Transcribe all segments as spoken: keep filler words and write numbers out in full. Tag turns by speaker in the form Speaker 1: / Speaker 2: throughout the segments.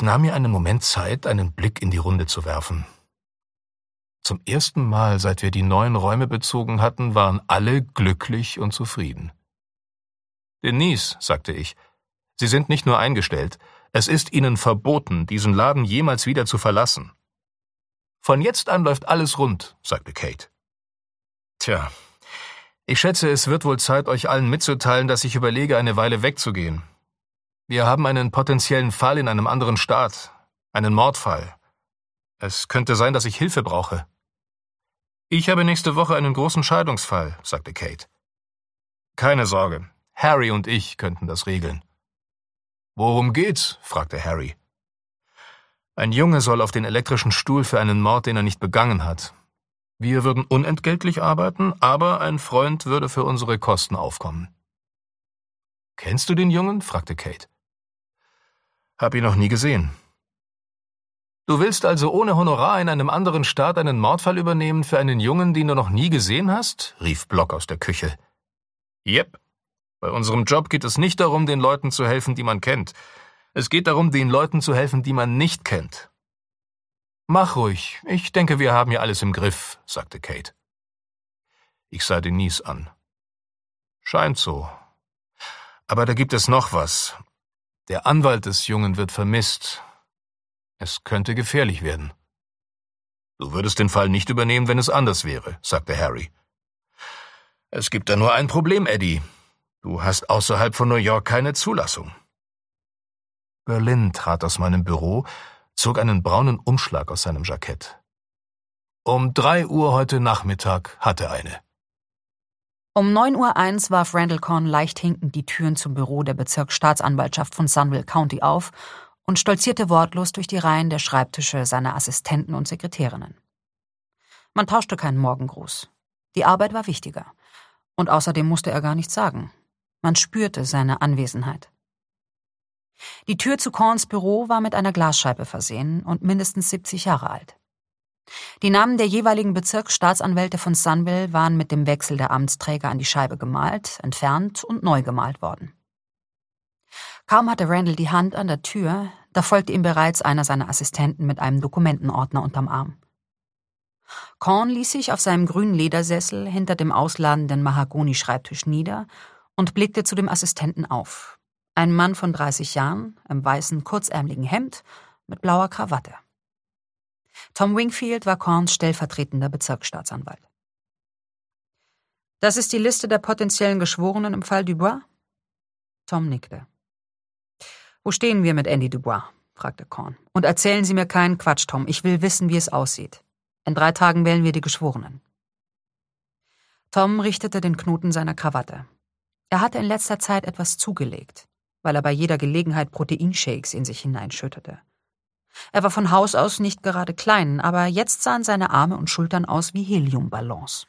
Speaker 1: nahm mir einen Moment Zeit, einen Blick in die Runde zu werfen. Zum ersten Mal, seit wir die neuen Räume bezogen hatten, waren alle glücklich und zufrieden. »Denise«, sagte ich, »Sie sind nicht nur eingestellt, es ist Ihnen verboten, diesen Laden jemals wieder zu verlassen.« »Von jetzt an läuft alles rund«, sagte Kate. »Tja, ich schätze, es wird wohl Zeit, euch allen mitzuteilen, dass ich überlege, eine Weile wegzugehen. Wir haben einen potenziellen Fall in einem anderen Staat, einen Mordfall. Es könnte sein, dass ich Hilfe brauche.« »Ich habe nächste Woche einen großen Scheidungsfall«, sagte Kate. »Keine Sorge, Harry und ich könnten das regeln.« »Worum geht's?«, fragte Harry. »Ein Junge soll auf den elektrischen Stuhl für einen Mord, den er nicht begangen hat. Wir würden unentgeltlich arbeiten, aber ein Freund würde für unsere Kosten aufkommen.« »Kennst du den Jungen?«, fragte Kate. »Hab ihn noch nie gesehen.« »Du willst also ohne Honorar in einem anderen Staat einen Mordfall übernehmen für einen Jungen, den du noch nie gesehen hast?«, rief Block aus der Küche. »Jep. Bei unserem Job geht es nicht darum, den Leuten zu helfen, die man kennt. Es geht darum, den Leuten zu helfen, die man nicht kennt.« »Mach ruhig. Ich denke, wir haben ja alles im Griff«, sagte Kate. Ich sah Denise an. »Scheint so. Aber da gibt es noch was. Der Anwalt des Jungen wird vermisst. Es könnte gefährlich werden.« »Du würdest den Fall nicht übernehmen, wenn es anders wäre«, sagte Harry. »Es gibt da nur ein Problem, Eddie. Du hast außerhalb von New York keine Zulassung.« Berlin trat aus meinem Büro, zog einen braunen Umschlag aus seinem Jackett. Um drei Uhr heute Nachmittag hatte eine.
Speaker 2: Um neun Uhr eins warf Randall Korn leicht hinkend die Türen zum Büro der Bezirksstaatsanwaltschaft von Sunville County auf und stolzierte wortlos durch die Reihen der Schreibtische seiner Assistenten und Sekretärinnen. Man tauschte keinen Morgengruß. Die Arbeit war wichtiger. Und außerdem musste er gar nichts sagen. Man spürte seine Anwesenheit. Die Tür zu Korns Büro war mit einer Glasscheibe versehen und mindestens siebzig Jahre alt. Die Namen der jeweiligen Bezirksstaatsanwälte von Sunville waren mit dem Wechsel der Amtsträger an die Scheibe gemalt, entfernt und neu gemalt worden. Kaum hatte Randall die Hand an der Tür, da folgte ihm bereits einer seiner Assistenten mit einem Dokumentenordner unterm Arm. Korn ließ sich auf seinem grünen Ledersessel hinter dem ausladenden Mahagoni-Schreibtisch nieder und blickte zu dem Assistenten auf. Ein Mann von dreißig Jahren, im weißen, kurzärmeligen Hemd, mit blauer Krawatte. Tom Wingfield war Korns stellvertretender Bezirksstaatsanwalt. »Das ist die Liste der potenziellen Geschworenen im Fall Dubois?« Tom nickte. »Wo stehen wir mit Andy Dubois?«, fragte Korn. »Und erzählen Sie mir keinen Quatsch, Tom. Ich will wissen, wie es aussieht. In drei Tagen wählen wir die Geschworenen.« Tom richtete den Knoten seiner Krawatte. Er hatte in letzter Zeit etwas zugelegt, weil er bei jeder Gelegenheit Proteinshakes in sich hineinschüttete. Er war von Haus aus nicht gerade klein, aber jetzt sahen seine Arme und Schultern aus wie Heliumballons.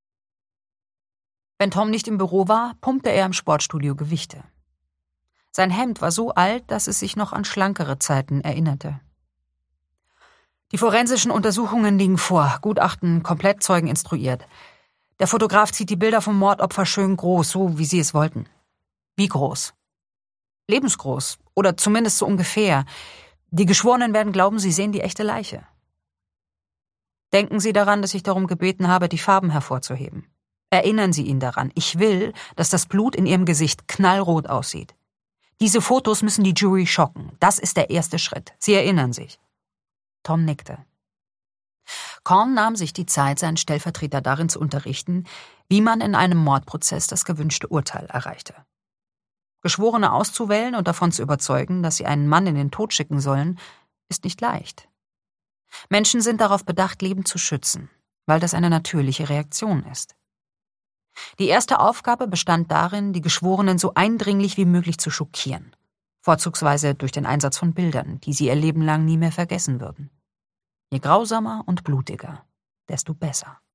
Speaker 2: Wenn Tom nicht im Büro war, pumpte er im Sportstudio Gewichte. Sein Hemd war so alt, dass es sich noch an schlankere Zeiten erinnerte. »Die forensischen Untersuchungen liegen vor, Gutachten komplett, Zeugen instruiert. Der Fotograf zieht die Bilder vom Mordopfer schön groß, so wie Sie es wollten.« »Wie groß?« »Lebensgroß. Oder zumindest so ungefähr. Die Geschworenen werden glauben, sie sehen die echte Leiche.« »Denken Sie daran, dass ich darum gebeten habe, die Farben hervorzuheben. Erinnern Sie ihn daran. Ich will, dass das Blut in Ihrem Gesicht knallrot aussieht. Diese Fotos müssen die Jury schocken. Das ist der erste Schritt. Sie erinnern sich.« Tom nickte. Korn nahm sich die Zeit, seinen Stellvertreter darin zu unterrichten, wie man in einem Mordprozess das gewünschte Urteil erreichte. Geschworene auszuwählen und davon zu überzeugen, dass sie einen Mann in den Tod schicken sollen, ist nicht leicht. Menschen sind darauf bedacht, Leben zu schützen, weil das eine natürliche Reaktion ist. Die erste Aufgabe bestand darin, die Geschworenen so eindringlich wie möglich zu schockieren, vorzugsweise durch den Einsatz von Bildern, die sie ihr Leben lang nie mehr vergessen würden. Je grausamer und blutiger, desto besser.